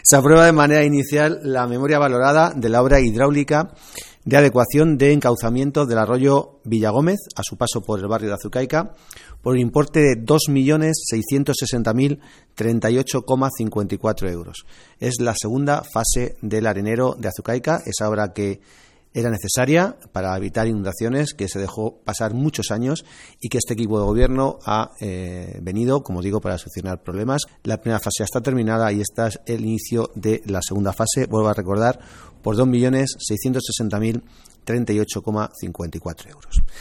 Se aprueba de manera inicial la memoria valorada de la obra hidráulica de adecuación de encauzamiento del arroyo Villagómez a su paso por el barrio de Azucaica por un importe de 2.660.038,54 euros. Es la segunda fase del arenero de Azucaica, esa obra que era necesaria para evitar inundaciones, que se dejó pasar muchos años y que este equipo de gobierno ha venido, como digo, para solucionar problemas. La primera fase ya está terminada y este es el inicio de la segunda fase, vuelvo a recordar, por 2.660.038,54 euros.